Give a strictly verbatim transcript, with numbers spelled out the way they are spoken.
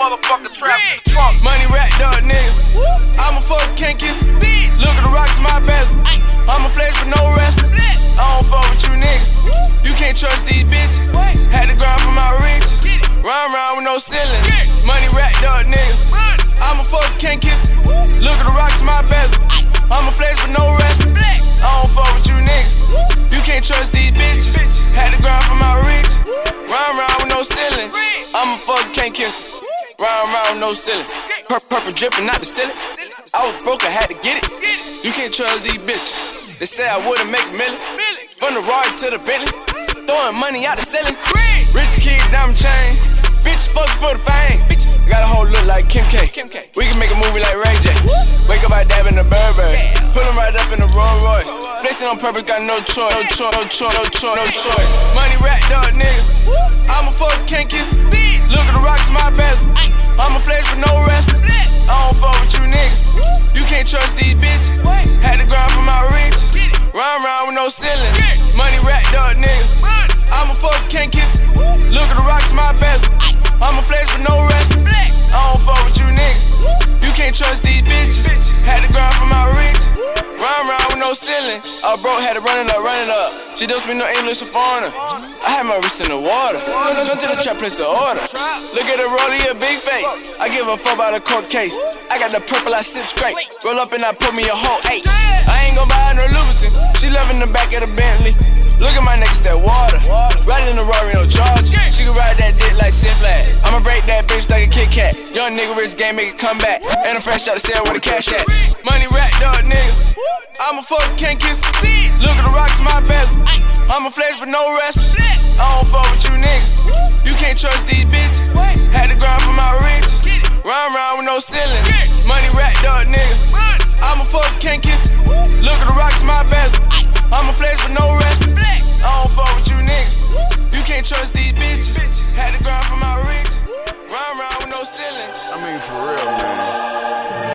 motherfucking trap in the trunk. Money racked up, nigga. I'm a fuck, can't kiss it. Look at the rocks in my bezel. I'm a flex with no rest. I don't fuck with you niggas. You can't trust these bitches. Had to grind for my riches. Run around with no ceiling. Money racked up, nigga. I'm a fuck, can't kiss it. Look at the rocks in my bezel. I'm a flex with no rest. I don't fuck with you niggas. You can't trust these bitches. Had to grind for my riches. Run around with no ceiling. I'm a fuck, can't kiss it. Run around with no ceiling. Purple, purple dripping, not the ceiling. I was broke, I had to get it. You can't trust these bitches. They say I wouldn't make a million. From the Roy to the Bentley. Throwing money out the ceiling. Rich kid, diamond chain. Bitch, fuck for the fame. I got a whole look like Kim K. We can make a movie like Ray J. Wake up, I dab in the Burberry. Pull him right up in the Rolls Royce. Flexing on purpose, got no choice. No choice, no choice, no choice, no choice. Money racked up, nigga. I'm a fuck, can't kiss it. Look at the rocks in my bezel. I'm a flex with no rest. I don't fuck with you niggas. You can't trust these bitches. Had to grind for my riches. Run around with no ceiling. Money racked up, nigga. I'm a fuck, can't kiss it. Look at the rocks in my bezel. I'm a flex with no rest. I don't fuck with you niggas. You can't trust these bitches. Had to grind for my riches. Run around with no ceiling. I broke, had to run it up, run it up. She don't speak no English or foreigner. I had my wrist in the water. Come to the trap, place the order. Look at the rollie, a big face. I give a fuck about a court case. I got the purple, I sip straight. Roll up and I put me a whole eight. I ain't gon' buy no Louboutin. She loving the back of the Bentley. Look at my neck, it's that water. Riding in the Rory, no charge. She can ride that dick like Sith Flag. I'ma break that bitch like a Kit Kat. Young nigga rich game, make it come back. And I'm fresh out the cell with a cash at. Money racked up, nigga. I'm a fuck, can't kiss it. Look at the rocks in my bezel. I'm a flex with no rest. I don't fuck with you niggas. You can't trust these bitches. Had to grind for my riches. Run around with no ceiling. Money racked up, nigga. I'm a fuck, can't kiss it. Look at the rocks in my bezel. I'm a flex with no rest. I don't fuck with you niggas. You can't trust these